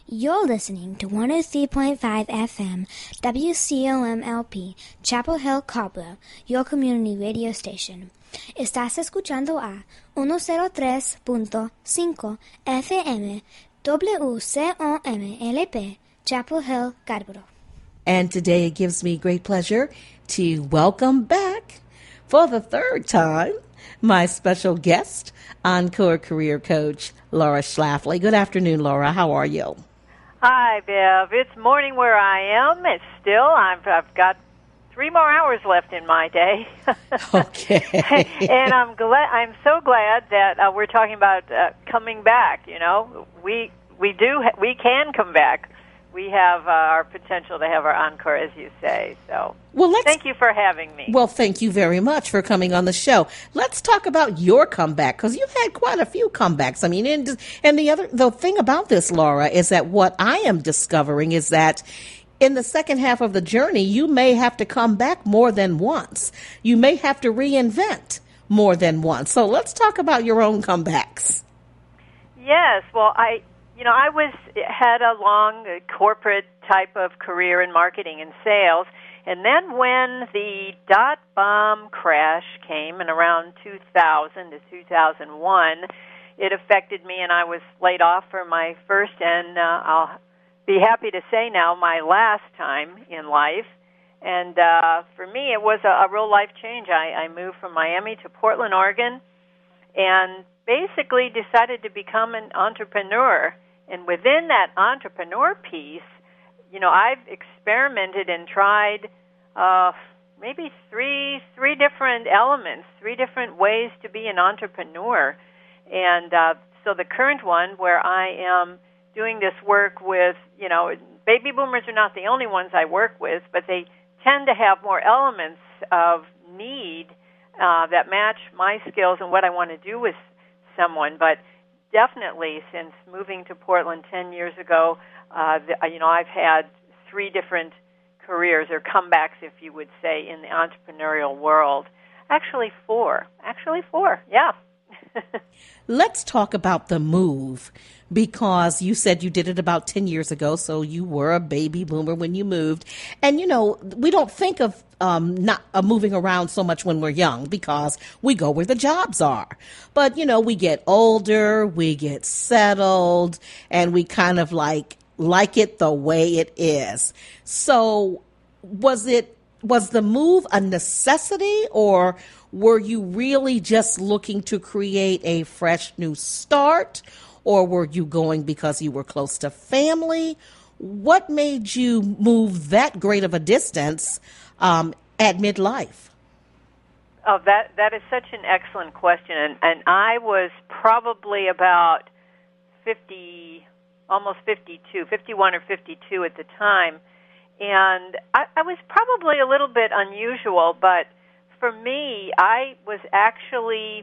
You're listening to 103.5 FM WCOMLP, Chapel Hill, Cobble, your community radio station. Estás escuchando a 103.5 FM WCOMLP, Chapel Hill, Carborough. And today it gives me great pleasure to welcome back for the third time my special guest, Encore career coach, Laura Schlafly. Good afternoon, Laura. How are you? Hi, Bev. It's morning where I am. It's still, I've got 3 more hours left in my day. Okay. And I'm so glad that we're talking about coming back. You know, we can come back. We have our potential to have our encore, as you say. So, thank you for having me. Well, thank you very much for coming on the show. Let's talk about your comeback, because you've had quite a few comebacks. I mean, and the thing about this, Laura, is that what I am discovering is that in the second half of the journey, you may have to come back more than once. You may have to reinvent more than once. So let's talk about your own comebacks. Yes. Well, I had a long corporate type of career in marketing and sales, and then when the dot-bomb crash came in around 2000 to 2001, it affected me, and I was laid off for my first and I'll be happy to say now my last time in life. And for me, it was a real life change. I moved from Miami to Portland, Oregon, and basically decided to become an entrepreneur. And within that entrepreneur piece, you know, I've experimented and tried maybe three different elements, 3 different ways to be an entrepreneur. And so the current one, where I am doing this work with, you know, baby boomers are not the only ones I work with, but they tend to have more elements of need that match my skills and what I want to do with someone. But definitely, since moving to Portland 10 years ago, I've had 3 different careers, or comebacks, if you would say, in the entrepreneurial world. Actually, 4. Yeah. Let's talk about the move, because you said you did it about 10 years ago, so you were a baby boomer when you moved. And, you know, we don't think of not moving around so much when we're young, because we go where the jobs are. But, you know, we get older, we get settled, and we kind of like it the way it is. So was the move a necessity, or were you really just looking to create a fresh new start, or were you going because you were close to family? What made you move that great of a distance at midlife? Oh, that is such an excellent question. And I was probably about 50, almost 52, 51 or 52 at the time. And I was probably a little bit unusual, but for me, I was actually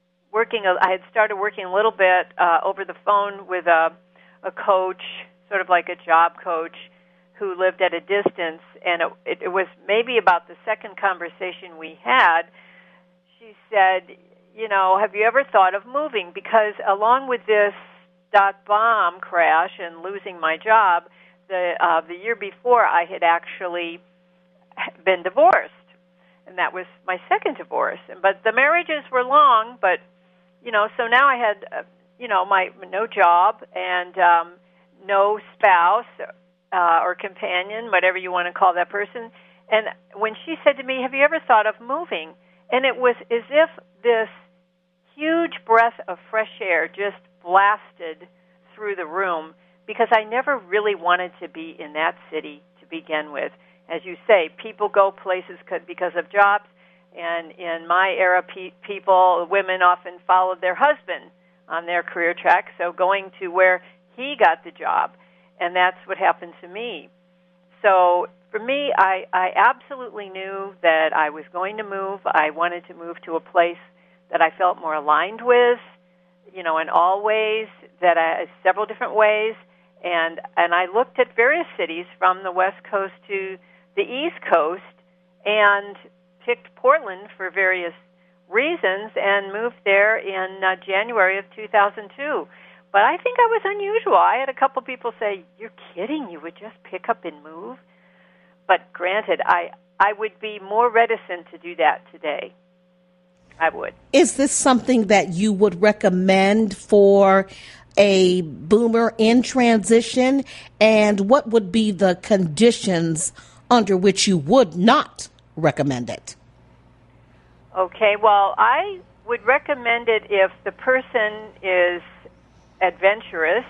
I had started working a little bit over the phone with a coach, sort of like a job coach, who lived at a distance. And it was maybe about the second conversation we had. She said, you know, have you ever thought of moving? Because along with this dot-bomb crash and losing my job, the year before, I had actually been divorced, and that was my second divorce. But the marriages were long, but, you know, so now I had, my no job and no spouse or companion, whatever you want to call that person. And when she said to me, have you ever thought of moving? And it was as if this huge breath of fresh air just blasted through the room, because I never really wanted to be in that city to begin with. As you say, people go places because of jobs, and in my era, women often followed their husband on their career track, so going to where he got the job, and that's what happened to me. So for me, I absolutely knew that I was going to move. I wanted to move to a place that I felt more aligned with, you know, in all ways, several different ways. And I looked at various cities from the West Coast to the East Coast and picked Portland for various reasons and moved there in January of 2002. But I think I was unusual. I had a couple people say, "You're kidding, you would just pick up and move?" But granted, I would be more reticent to do that today. I would. Is this something that you would recommend for a boomer in transition? And what would be the conditions under which you would not recommend it? Okay, well, I would recommend it if the person is adventurous.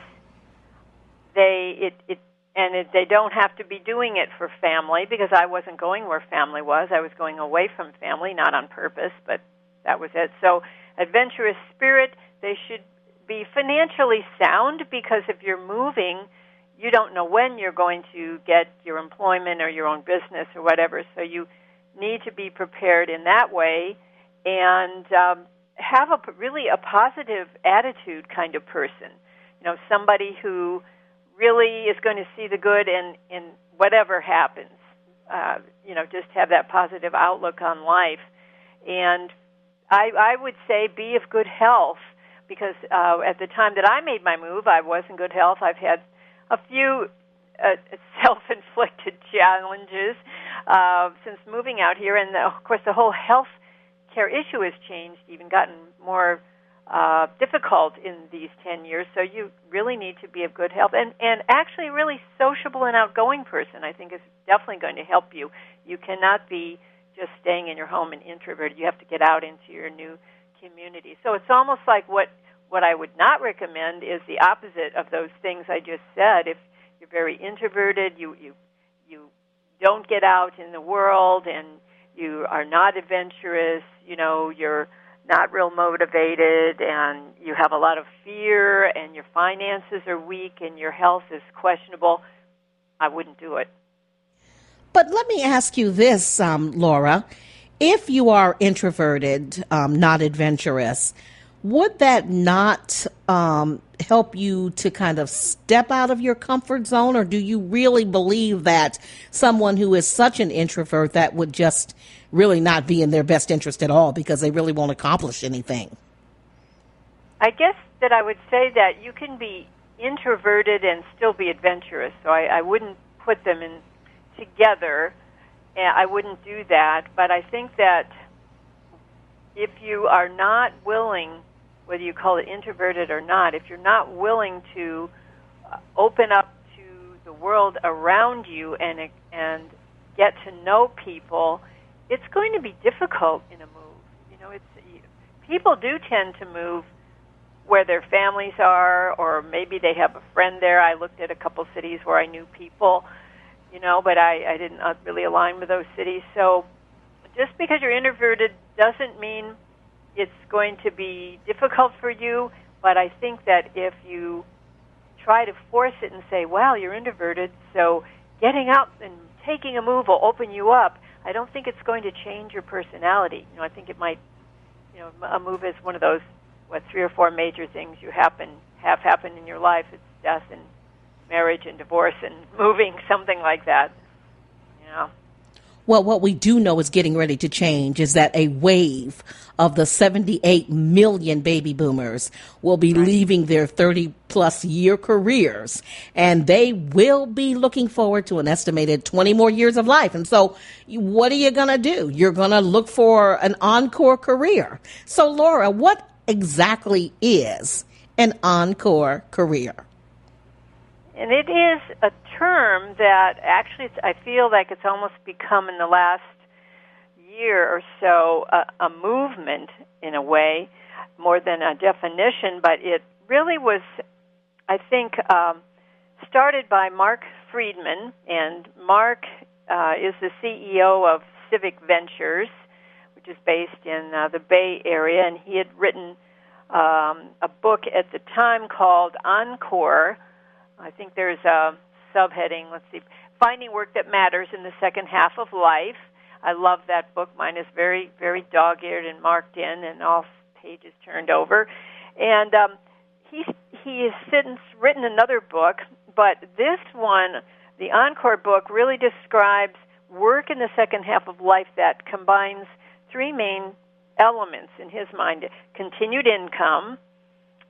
They don't have to be doing it for family, because I wasn't going where family was. I was going away from family, not on purpose, but that was it. So adventurous spirit, they should be financially sound, because if you're moving, you don't know when you're going to get your employment or your own business or whatever. So you need to be prepared in that way, and have really a positive attitude kind of person. Somebody who really is going to see the good in whatever happens. Just have that positive outlook on life. And I would say be of good health, because at the time that I made my move, I was in good health. I've had a few self-inflicted challenges since moving out here, and of course the whole health care issue has changed, even gotten more difficult in these 10 years. So you really need to be of good health, and actually a really sociable and outgoing person, I think, is definitely going to help you. You cannot be just staying in your home and introverted. You have to get out into your new community. So it's almost like what I would not recommend is the opposite of those things I just said. If you're very introverted, you don't get out in the world, and you are not adventurous, you're not real motivated, and you have a lot of fear, and your finances are weak, and your health is questionable, I wouldn't do it. But let me ask you this, Laura. If you are introverted, not adventurous, would that not help you to kind of step out of your comfort zone, or do you really believe that someone who is such an introvert, that would just really not be in their best interest at all, because they really won't accomplish anything? I guess that I would say that you can be introverted and still be adventurous, so I wouldn't put them in together. I wouldn't do that, but I think that if you are not willing, whether you call it introverted or not, if you're not willing to open up to the world around you and get to know people, it's going to be difficult in a move. People do tend to move where their families are, or maybe they have a friend there. I looked at a couple cities where I knew people, but I didn't really align with those cities. So just because you're introverted doesn't mean it's going to be difficult for you, but I think that if you try to force it and say, well, you're introverted, so getting out and taking a move will open you up, I don't think it's going to change your personality. I think it might, a move is one of those, 3 or 4 major things have happened in your life. It's death and marriage and divorce and moving, something like that. Well, what we do know is getting ready to change is that a wave of the 78 million baby boomers will be leaving their 30-plus year careers, and they will be looking forward to an estimated 20 more years of life. And so what are you going to do? You're going to look for an encore career. So, Laura, what exactly is an encore career? And it is a term that actually I feel like it's almost become in the last year or so a movement in a way, more than a definition, but it really was, I think, started by Mark Friedman, and Mark is the CEO of Civic Ventures, which is based in the Bay Area, and he had written a book at the time called Encore. I think there's a subheading, let's see, Finding Work That Matters in the Second Half of Life. I love that book. Mine is very, very dog-eared and marked in and all pages turned over. And he has since written another book, but this one, the Encore book, really describes work in the second half of life that combines 3 main elements in his mind: continued income,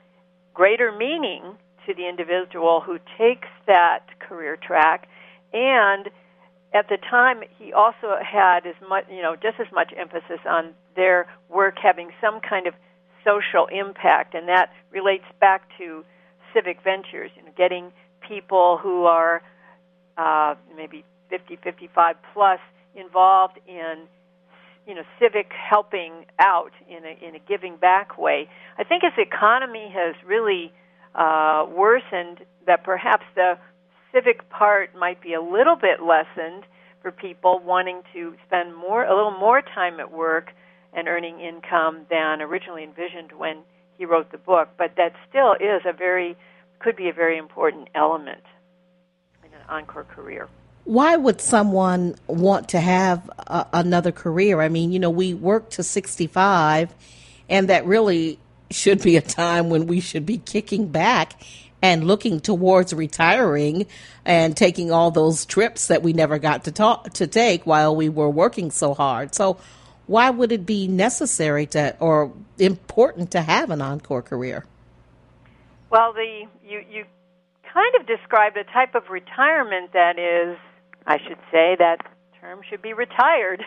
greater meaning to the individual who takes that career track. And at the time, he also had as much, just as much emphasis on their work having some kind of social impact, and that relates back to civic ventures, getting people who are maybe 50, 55 plus involved in civic helping out in a giving back way. I think as the economy has really worsened, that perhaps the civic part might be a little bit lessened for people wanting to spend a little more time at work and earning income than originally envisioned when he wrote the book. But that still is could be a very important element in an encore career. Why would someone want to have another career? I mean, we work to 65, and that really should be a time when we should be kicking back and looking towards retiring and taking all those trips that we never got to take while we were working so hard. So why would it be necessary or important to have an encore career? Well, you kind of described a type of retirement that is, I should say, that term should be retired.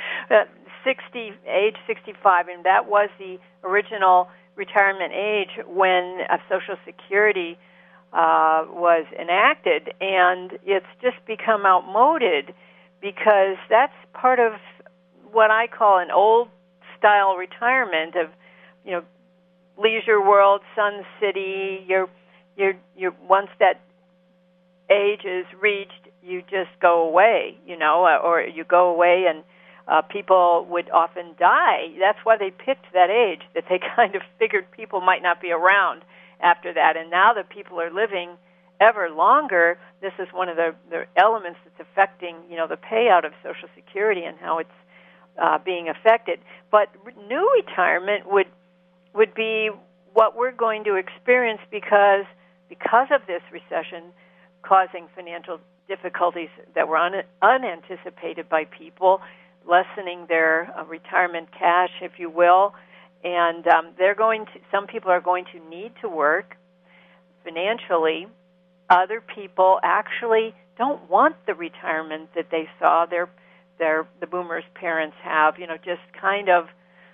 Age 65, and that was the original retirement age when Social Security was enacted, and it's just become outmoded because that's part of what I call an old-style retirement of, Leisure World, Sun City. You're once that age is reached, you just go away, or you go away and people would often die. That's why they picked that age, that they kind of figured people might not be around after that. And now that people are living ever longer, this is one of the elements that's affecting, the payout of Social Security and how it's being affected. But new retirement would be what we're going to experience because of this recession causing financial difficulties that were unanticipated by people, lessening their retirement cash, if you will, and some people are going to need to work financially. Other people actually don't want the retirement that they saw the boomers' parents have, just kind of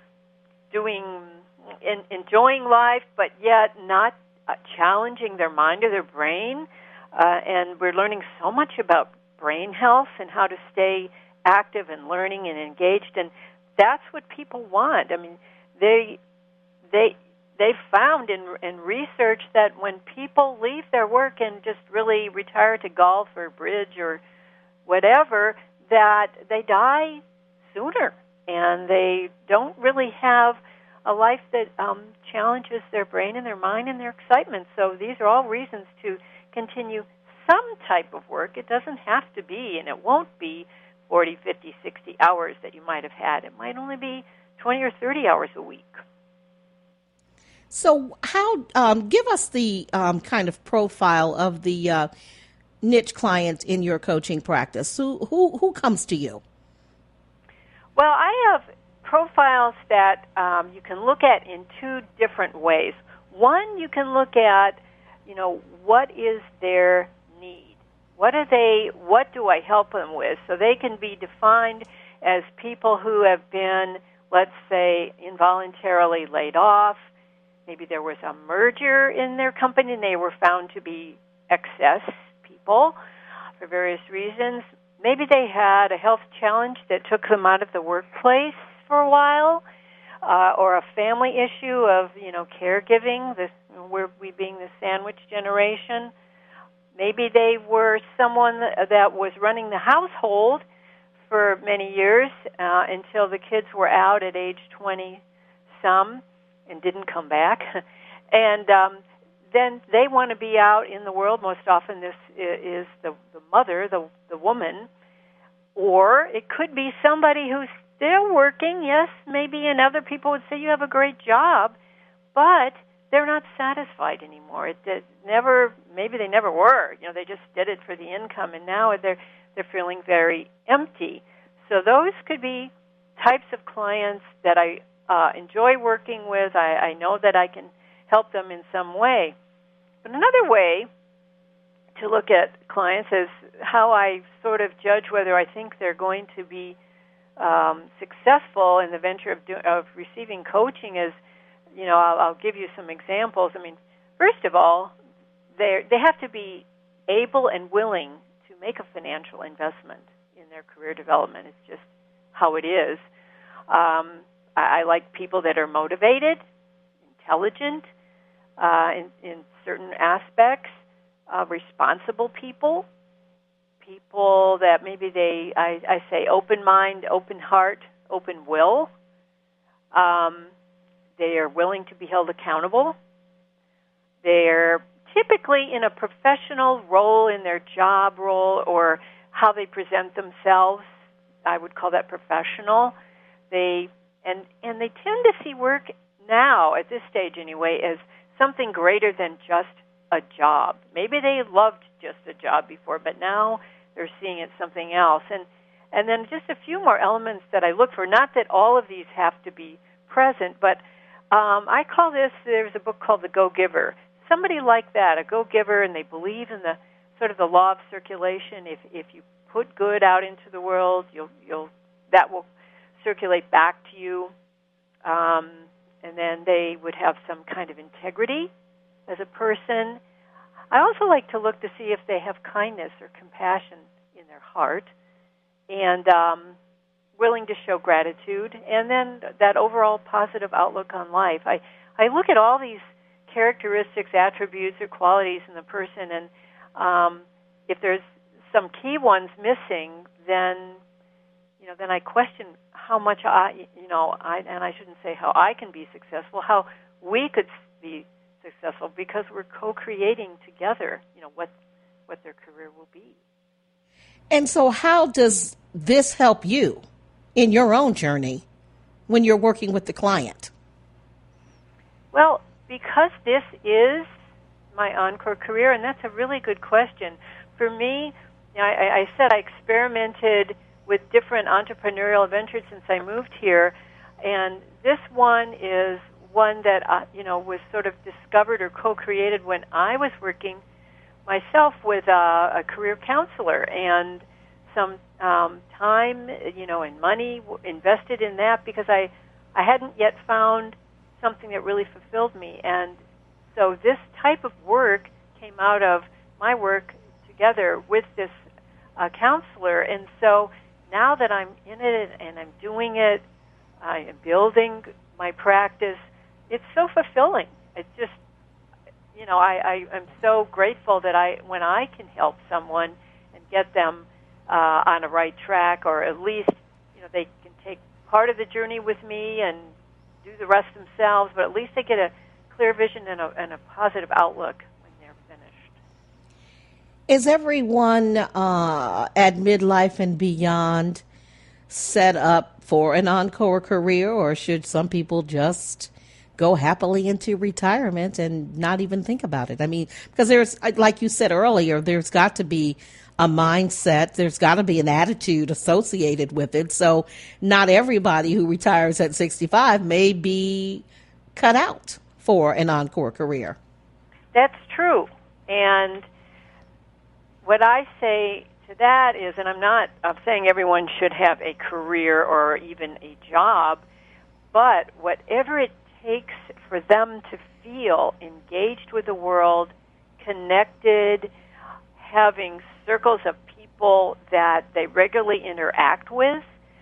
enjoying life, but yet not challenging their mind or their brain. And we're learning so much about brain health and how to stay active and learning and engaged, and that's what people want. I mean, they found in research that when people leave their work and just really retire to golf or bridge or whatever, that they die sooner, and they don't really have a life that challenges their brain and their mind and their excitement. So these are all reasons to continue some type of work. It doesn't have to be, and it won't be 40, 50, 60 hours that you might have had. It might only be 20 or 30 hours a week. So give us the kind of profile of the niche client in your coaching practice. Who comes to you? Well, I have profiles that you can look at in two different ways. One, you can look at, what is their need? What do I help them with? So they can be defined as people who have been, let's say, involuntarily laid off. Maybe there was a merger in their company and they were found to be excess people for various reasons. Maybe they had a health challenge that took them out of the workplace for a while, or a family issue of, caregiving, we being the sandwich generation. Maybe they were someone that was running the household for many years until the kids were out at age 20-some and didn't come back. And then they want to be out in the world. Most often this is the mother, the woman. Or it could be somebody who's still working, yes, maybe, and other people would say you have a great job, but they're not satisfied anymore. Maybe they never were. They just did it for the income, and now they're feeling very empty. So those could be types of clients that I enjoy working with. I know that I can help them in some way. But another way to look at clients is how I sort of judge whether I think they're going to be successful in the venture of receiving coaching is, I'll give you some examples. I mean, first of all, they have to be able and willing to make a financial investment in their career development. It's just how it is. I like people that are motivated, intelligent in certain aspects, responsible people that maybe I say open mind, open heart, open will. They are willing to be held accountable. They're typically in a professional role in their job role or how they present themselves. I would call that professional. And they tend to see work now, at this stage anyway, as something greater than just a job. Maybe they loved just a job before, but now they're seeing it something else. And then just a few more elements that I look for. Not that all of these have to be present, but I call this, there's a book called The Go-Giver. Somebody like that, a go-giver, and they believe in the sort of the law of circulation. If you put good out into the world, that will circulate back to you. And then they would have some kind of integrity as a person. I also like to look to see if they have kindness or compassion in their heart and willing to show gratitude, and then that overall positive outlook on life. I look at all these characteristics, attributes, or qualities in the person, and if there's some key ones missing, then I question how much I shouldn't say how I can be successful, how we could be successful, because we're co-creating together, what their career will be. And so how does this help you in your own journey when you're working with the client? Well, because this is my Encore career, and that's a really good question. For me, I said I experimented with different entrepreneurial ventures since I moved here, and this one is one that was sort of discovered or co-created when I was working myself with a career counselor, and some time, and money invested in that because I hadn't yet found something that really fulfilled me. And so this type of work came out of my work together with this counselor. And so now that I'm in it and I'm doing it, I am building my practice, it's so fulfilling. It's just, I'm so grateful that when I can help someone and get them on a right track, or at least, they can take part of the journey with me and do the rest themselves, but at least they get a clear vision and a positive outlook when they're finished. Is everyone at midlife and beyond set up for an Encore career, or should some people just go happily into retirement and not even think about it? I mean, because there's, like you said earlier, there's got to be a mindset, there's got to be an attitude associated with it. So not everybody who retires at 65 may be cut out for an Encore career. That's true. And what I say to that is, and I'm saying everyone should have a career or even a job, but whatever it takes for them to feel engaged with the world, connected, having circles of people that they regularly interact with,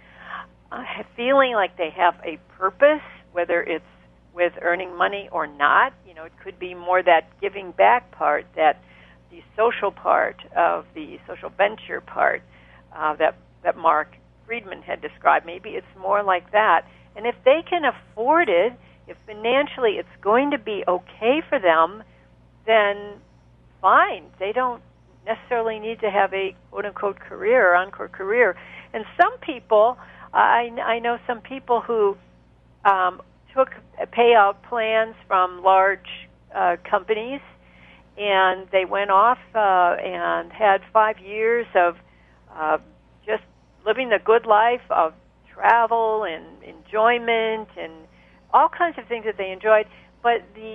feeling like they have a purpose, whether it's with earning money or not. It could be more that giving back part, that the social part of the social venture part that Mark Friedman had described. Maybe it's more like that. And if they can afford it, if financially it's going to be okay for them, then fine. They don't necessarily need to have a quote-unquote career or Encore career. And some people, I know some people who took payout plans from large companies, and they went off and had 5 years of just living the good life of travel and enjoyment and all kinds of things that they enjoyed. But the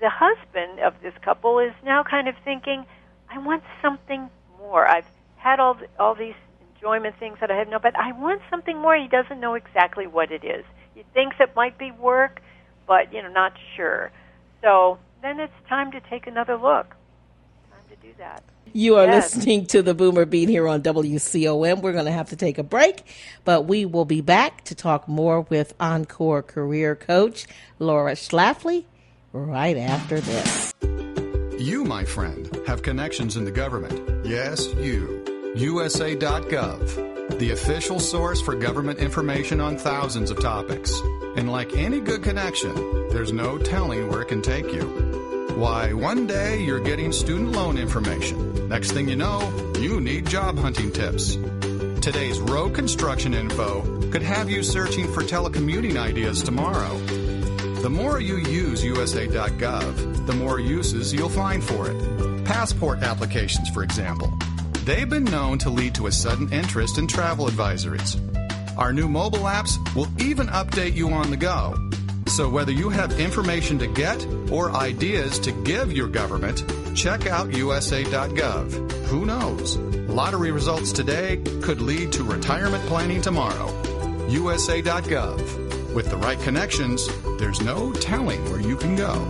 the husband of this couple is now kind of thinking, I want something more. I've had all these enjoyment things that I have no, but I want something more. He doesn't know exactly what it is. He thinks it might be work, but, not sure. So then it's time to take another look. Time to do that. You are listening to the Boomer Beat here on WCOM. We're going to have to take a break, but we will be back to talk more with Encore career coach Laura Schlafly right after this. You, my friend, have connections in the government. Yes, you. USA.gov, the official source for government information on thousands of topics. And like any good connection, there's no telling where it can take you. Why, one day you're getting student loan information. Next thing you know, you need job hunting tips. Today's road construction info could have you searching for telecommuting ideas tomorrow. The more you use USA.gov, the more uses you'll find for it. Passport applications, for example. They've been known to lead to a sudden interest in travel advisories. Our new mobile apps will even update you on the go. So whether you have information to get or ideas to give your government, check out USA.gov. Who knows? Lottery results today could lead to retirement planning tomorrow. USA.gov. With the right connections, there's no telling where you can go.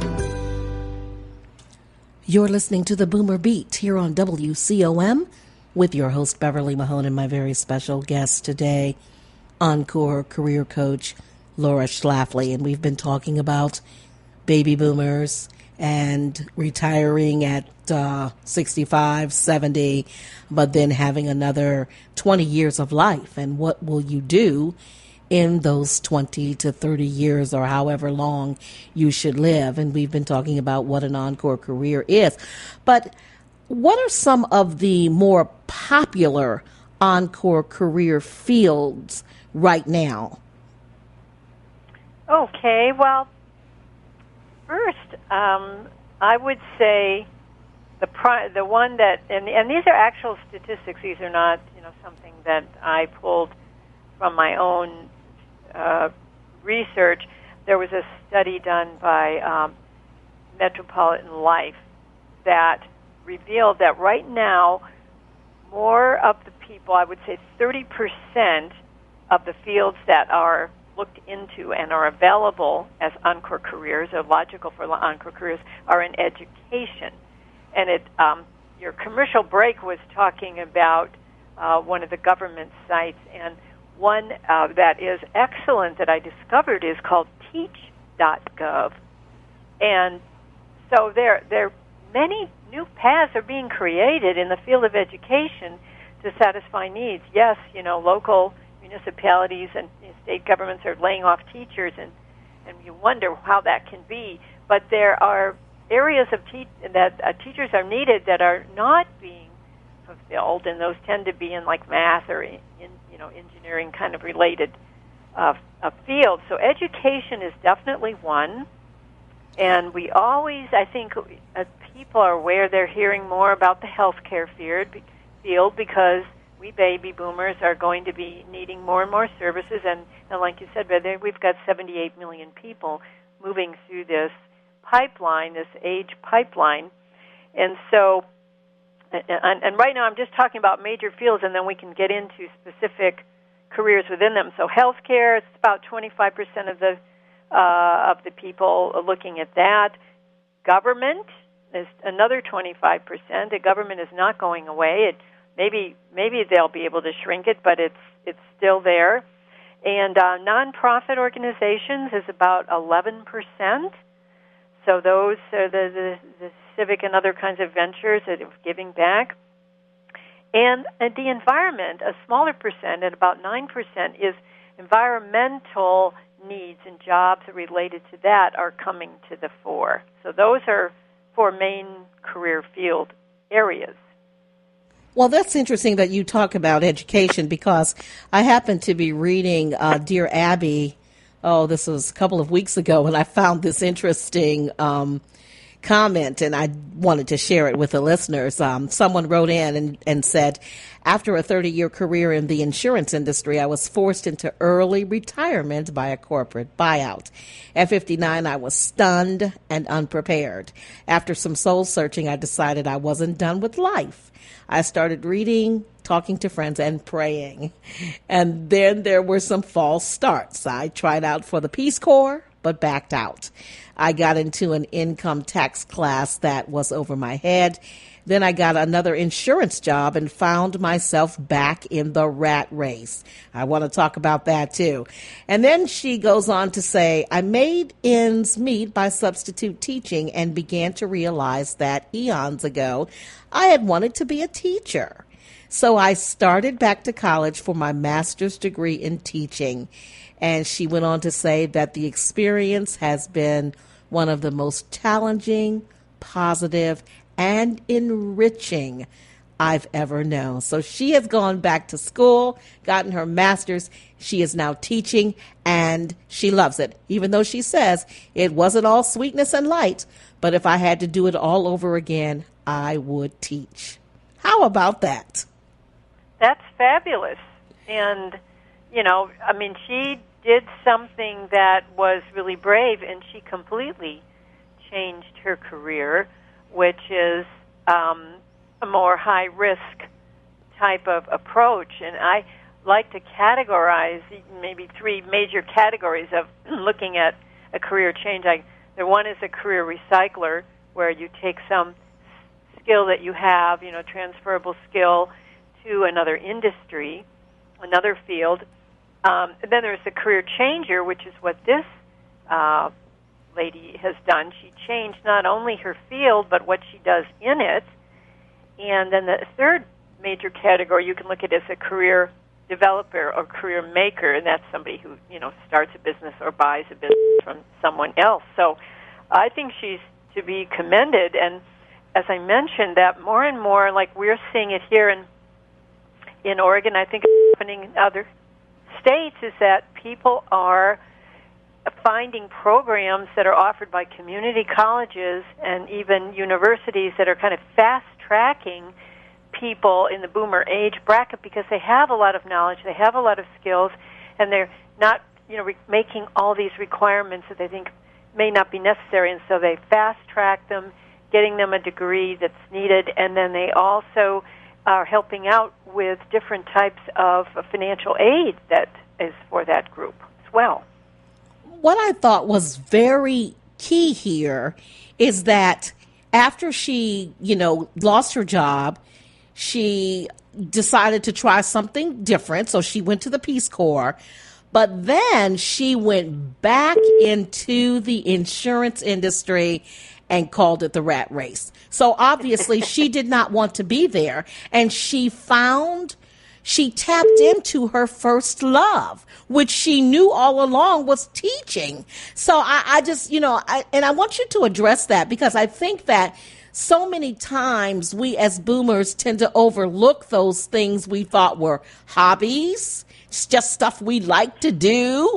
You're listening to the Boomer Beat here on WCOM with your host Beverly Mahone and my very special guest today, Encore career coach Laura Schlafly. And we've been talking about baby boomers and retiring at 65, 70, but then having another 20 years of life. And what will you do in those 20 to 30 years or however long you should live? And we've been talking about what an Encore career is. But what are some of the more popular Encore career fields right now? Okay, well, first, I would say the one that, and these are actual statistics. These are not, something that I pulled from my own research. There was a study done by Metropolitan Life that revealed that right now, more of the people, I would say 30% of the fields that are looked into and are available as Encore careers, or logical for Encore careers, are in education. And your commercial break was talking about one of the government sites, and one that is excellent that I discovered is called Teach.gov. And so there many new paths are being created in the field of education to satisfy needs. Yes, local municipalities and state governments are laying off teachers, and you wonder how that can be. But there are areas of that teachers are needed that are not being fulfilled, and those tend to be in like math or engineering kind of related fields. So education is definitely one. And we always, I think, people are aware, they're hearing more about the healthcare field because we baby boomers are going to be needing more and more services. And like you said, we've got 78 million people moving through this pipeline, this age pipeline. And so, and right now I'm just talking about major fields, and then we can get into specific careers within them. So healthcare, it's about 25% of the people looking at that. Government is another 25%. The government is not going away. Maybe they'll be able to shrink it, but it's still there. And nonprofit organizations is about 11%. So those are the civic and other kinds of ventures that are giving back. And the environment, a smaller percent, at about 9%, is environmental needs and jobs related to that are coming to the fore. So those are 4 main career field areas. Well, that's interesting that you talk about education, because I happened to be reading Dear Abby, this was a couple of weeks ago, and I found this interesting comment, and I wanted to share it with the listeners. Someone wrote in and said, after a 30-year career in the insurance industry, I was forced into early retirement by a corporate buyout. At 59, I was stunned and unprepared. After some soul searching, I decided I wasn't done with life. I started reading, talking to friends, and praying. And then there were some false starts. I tried out for the Peace Corps, but backed out. I got into an income tax class that was over my head. Then I got another insurance job and found myself back in the rat race. I want to talk about that too. And then she goes on to say, I made ends meet by substitute teaching and began to realize that eons ago I had wanted to be a teacher. So I started back to college for my master's degree in teaching. And she went on to say that the experience has been one of the most challenging, positive, and enriching I've ever known. So she has gone back to school, gotten her master's. She is now teaching, and she loves it, even though she says it wasn't all sweetness and light. But if I had to do it all over again, I would teach. How about that? That's fabulous. And, she did something that was really brave, and she completely changed her career, which is a more high-risk type of approach. And I like to categorize maybe three major categories of looking at a career change. The one is a career recycler, where you take some skill that you have, transferable skill, to another industry, another field. And then there's the career changer, which is what this lady has done. She changed not only her field, but what she does in it. And then the third major category you can look at is a career developer or career maker, and that's somebody who, starts a business or buys a business from someone else. So I think she's to be commended. And as I mentioned, that more and more, like we're seeing it here in Oregon, I think it's happening in other states, is that people are finding programs that are offered by community colleges and even universities that are kind of fast-tracking people in the boomer age bracket because they have a lot of knowledge, they have a lot of skills, and they're not, making all these requirements that they think may not be necessary, and so they fast-track them, getting them a degree that's needed, and then they also are helping out with different types of financial aid that is for that group as well. What I thought was very key here is that after she, lost her job, she decided to try something different. So she went to the Peace Corps, but then she went back into the insurance industry and called it the rat race. So obviously she did not want to be there. And she tapped into her first love, which she knew all along was teaching. So I just, and I want you to address that because I think that so many times we as boomers tend to overlook those things we thought were hobbies. It's just stuff we like to do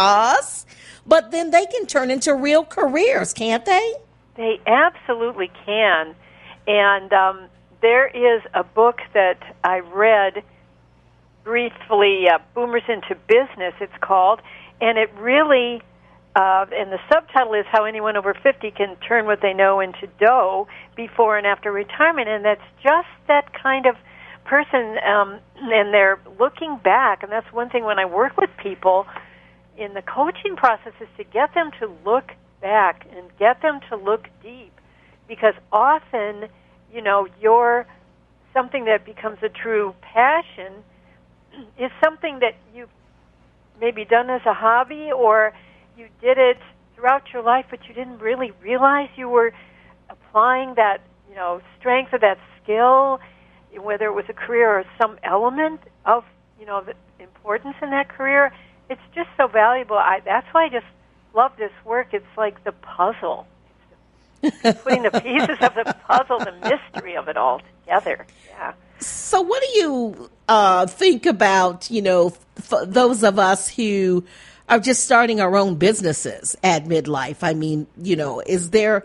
but then they can turn into real careers, can't they? They absolutely can. And there is a book that I read briefly, Boomers into Business, it's called, and it really, and the subtitle is How Anyone Over 50 Can Turn What They Know into Dough Before and After Retirement, and that's just that kind of person, and they're looking back, and that's one thing when I work with people in the coaching process is to get them to look back and get them to look deep, because often, you're something that becomes a true passion is something that you've maybe done as a hobby, or you did it throughout your life, but you didn't really realize you were applying that, strength of that skill, whether it was a career or some element of, the importance in that career. It's just so valuable. That's why I just love this work. It's like the puzzle. It's putting the pieces of the puzzle, the mystery of it all together. Yeah. So what do you think about, those of us who are just starting our own businesses at midlife? I mean, is there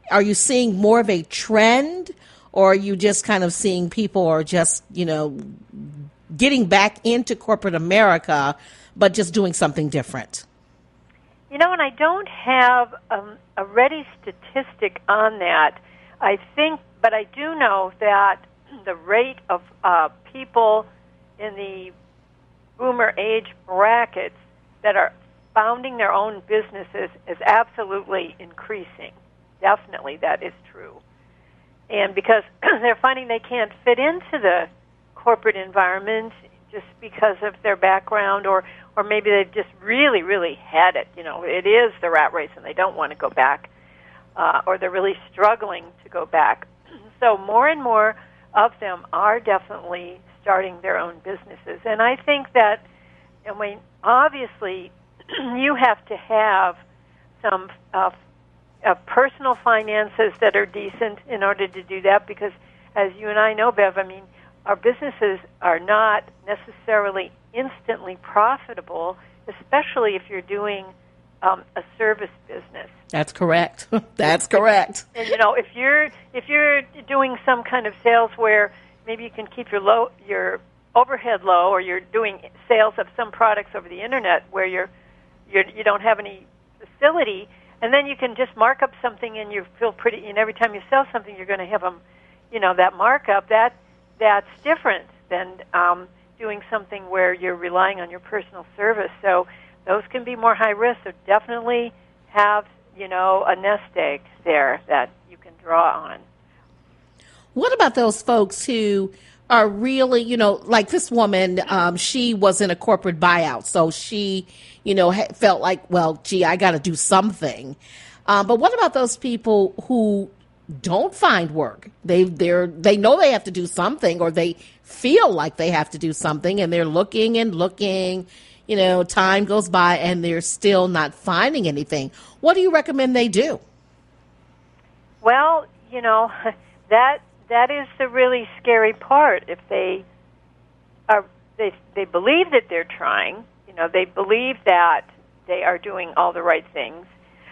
are you seeing more of a trend, or are you just kind of seeing people are just, getting back into corporate America, but just doing something different? And I don't have a ready statistic on that. But I do know that the rate of people in the boomer age brackets that are founding their own businesses is absolutely increasing. Definitely, that is true. And because they're finding they can't fit into the corporate environment just because of their background, or maybe they've just really, really had it. It is the rat race and they don't want to go back, or they're really struggling to go back. So more and more of them are definitely starting their own businesses. And I think that, obviously, you have to have some personal finances that are decent in order to do that, because as you and I know, Bev, our businesses are not necessarily instantly profitable, especially if you're doing a service business. That's correct. That's correct. And if you're doing some kind of sales where maybe you can keep your overhead low, or you're doing sales of some products over the internet where you don't have any facility, and then you can just mark up something and you feel pretty. And every time you sell something, you're going to have that markup. That's different than doing something where you're relying on your personal service. So those can be more high risk. So definitely have a nest egg there that you can draw on. What about those folks who are really, like this woman, she was in a corporate buyout, so she, felt like, well, gee, I got to do something. But what about those people who don't find work? They know they have to do something, or they feel like they have to do something, and they're looking and looking. Time goes by and they're still not finding anything. What do you recommend they do? Well, that is the really scary part. If they believe that they're trying, they believe that they are doing all the right things.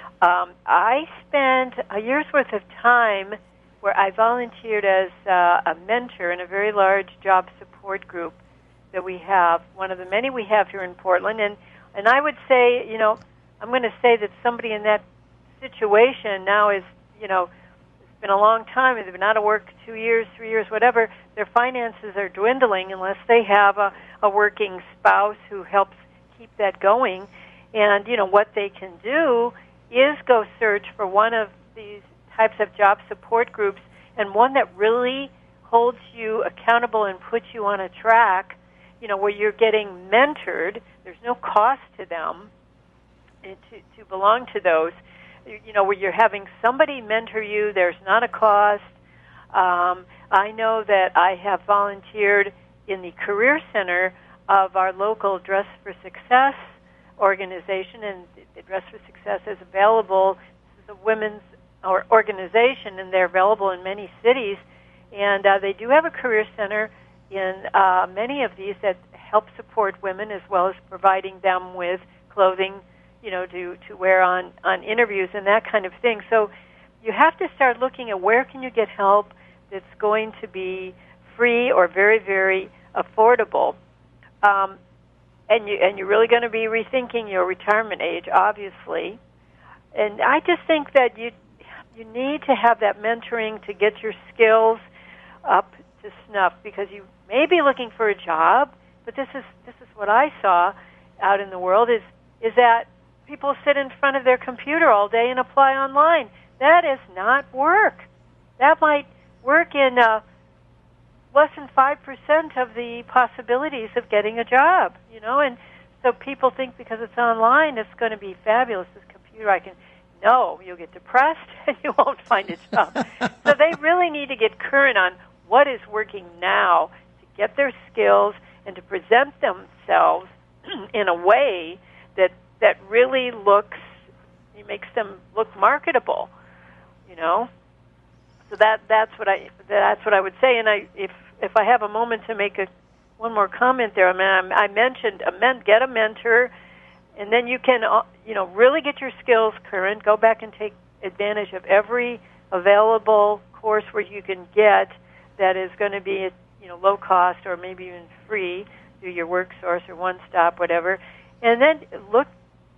I spent a year's worth of time where I volunteered as a mentor in a very large job support group that we have, one of the many we have here in Portland. And I would say, I'm going to say that somebody in that situation now is, it's been a long time, they've been out of work 2 years, 3 years, whatever. Their finances are dwindling unless they have a working spouse who helps keep that going. And, what they can do is go search for one of these types of job support groups, and one that really holds you accountable and puts you on a track, where you're getting mentored. There's no cost to them to belong to those, where you're having somebody mentor you. There's not a cost. I know that I have volunteered in the Career Center of our local Dress for Success organization, and the Dress for Success is available. This is a women's organization, and they're available in many cities. And they do have a career center in many of these that help support women, as well as providing them with clothing, to wear on interviews and that kind of thing. So you have to start looking at where can you get help that's going to be free or very, very affordable. And you're really going to be rethinking your retirement age, obviously. And I just think that you need to have that mentoring to get your skills up to snuff, because you may be looking for a job, but this is what I saw out in the world is that people sit in front of their computer all day and apply online. That is not work. That might work in less than 5% of the possibilities of getting a job, and so people think because it's online it's going to be fabulous, this computer, No, you'll get depressed and you won't find a job. So they really need to get current on what is working now to get their skills and to present themselves in a way that really makes them look marketable, So that's what I would say. And if I have a moment to make one more comment there, I mentioned get a mentor. And then you can, really get your skills current. Go back and take advantage of every available course where you can get that is going to be low cost or maybe even free through your WorkSource or One Stop, whatever. And then look,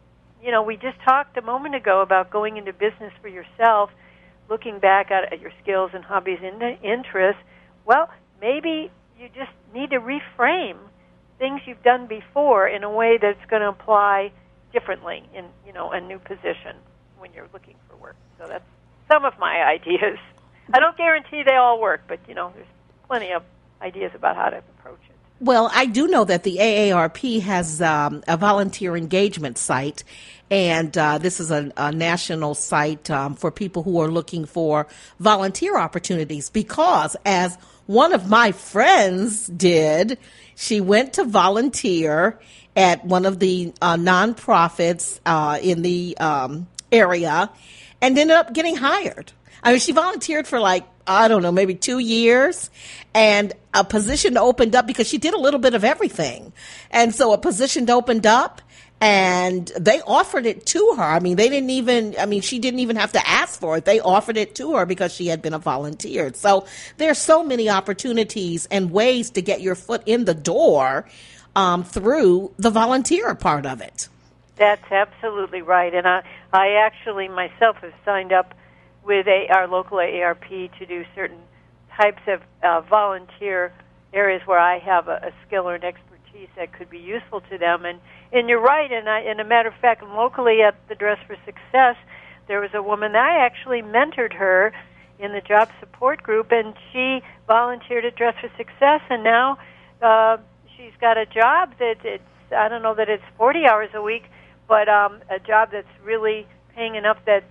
we just talked a moment ago about going into business for yourself, looking back at your skills and hobbies and interests. Well, maybe you just need to reframe things you've done before in a way that's going to apply differently in a new position when you're looking for work. So that's some of my ideas. I don't guarantee they all work, but there's plenty of ideas about how to approach it. Well, I do know that the AARP has a volunteer engagement site, and this is a national site for people who are looking for volunteer opportunities, because as one of my friends did, she went to volunteer at one of the nonprofits in the area and ended up getting hired. I mean, she volunteered for maybe 2 years, and a position opened up because she did a little bit of everything. And so a position opened up, and they offered it to her. I mean, she didn't even have to ask for it. They offered it to her because she had been a volunteer. So there's so many opportunities and ways to get your foot in the door through the volunteer part of it. That's absolutely right. And I actually myself have signed up with our local AARP to do certain types of volunteer areas where I have a skill or an expertise that could be useful to them. And you're right, and a matter of fact, locally at the Dress for Success, there was a woman, I actually mentored her in the job support group, and she volunteered at Dress for Success, and now she's got a job I don't know that it's 40 hours a week, but a job that's really paying enough that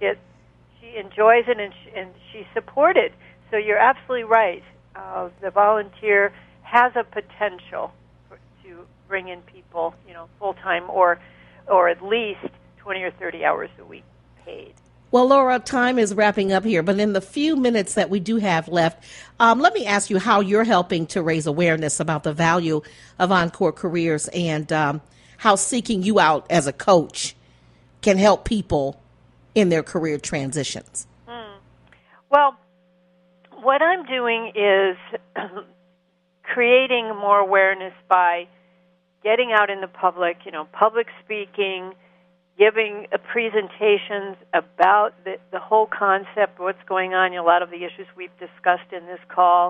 she enjoys it and she's supported. So you're absolutely right. The volunteer has a potential to bring in people, full-time or at least 20 or 30 hours a week paid. Well, Laura, time is wrapping up here, but in the few minutes that we do have left, let me ask you how you're helping to raise awareness about the value of Encore Careers and how seeking you out as a coach can help people in their career transitions. Well, what I'm doing is creating more awareness by getting out in the public, public speaking, giving presentations about the whole concept, what's going on, a lot of the issues we've discussed in this call.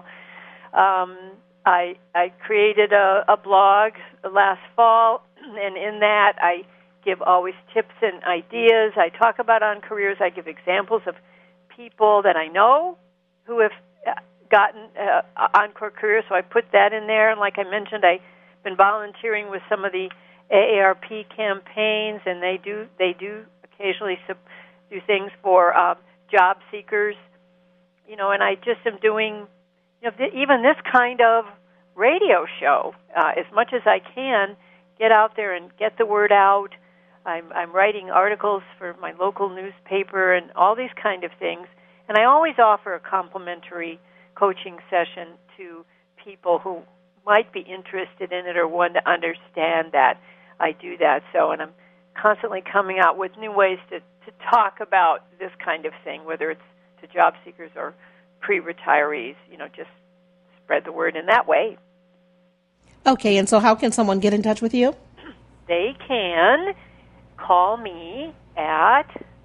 I created a blog last fall, and in that I give always tips and ideas. I talk about On Careers. I give examples of people that I know who have gotten Encore Careers, so I put that in there. And like I mentioned, I've been volunteering with some of the AARP campaigns, and they do occasionally do things for job seekers, and I just am doing, even this kind of radio show as much as I can, get out there and get the word out. I'm writing articles for my local newspaper and all these kind of things, and I always offer a complimentary coaching session to people who might be interested in it or want to understand that I do that. So, and I'm constantly coming out with new ways to talk about this kind of thing, whether it's to job seekers or pre-retirees, just spread the word in that way. Okay, and so how can someone get in touch with you? They can call me at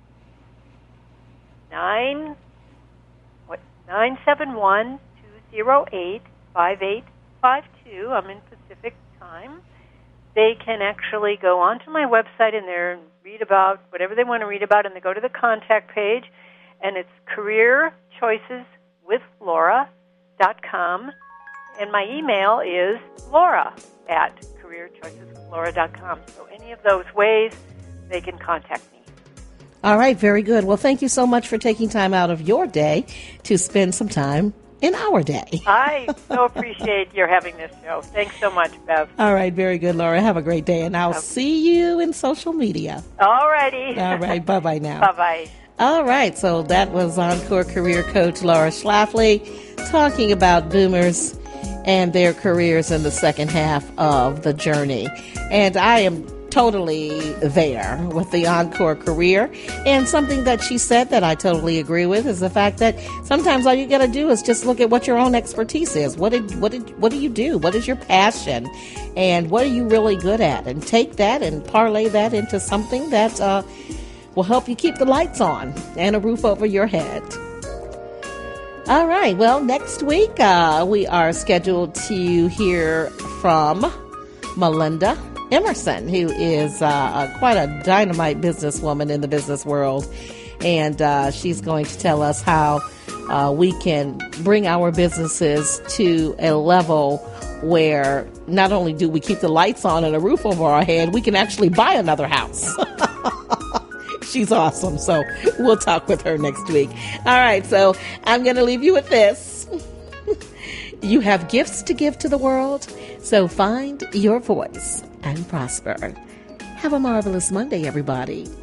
971-208-5852. I'm in Pacific time. They can actually go onto my website and there and read about whatever they want to read about, and they go to the contact page, and it's careerchoiceswithlaura.com, and my email is laura@careerchoiceswithlaura.com. So any of those ways, they can contact me. All right, very good. Well, thank you so much for taking time out of your day to spend some time in our day. I so appreciate your having this show. Thanks so much, Bev. All right, very good, Laura. Have a great day, and I'll see you in social media. All righty. All right, bye-bye now. Bye-bye. All right, so that was Encore career coach Laura Schlafly talking about boomers and their careers in the second half of the journey. And I am totally there with the Encore career. And something that she said that I totally agree with is the fact that sometimes all you got to do is just look at what your own expertise is. What do you do? What is your passion? And what are you really good at? And take that and parlay that into something that will help you keep the lights on and a roof over your head. All right. Well, next week we are scheduled to hear from Melinda Emerson, who is quite a dynamite businesswoman in the business world. And she's going to tell us how we can bring our businesses to a level where not only do we keep the lights on and a roof over our head, we can actually buy another house. She's awesome. So we'll talk with her next week. All right. So I'm going to leave you with this. You have gifts to give to the world, so find your voice and prosper. Have a marvelous Monday, everybody.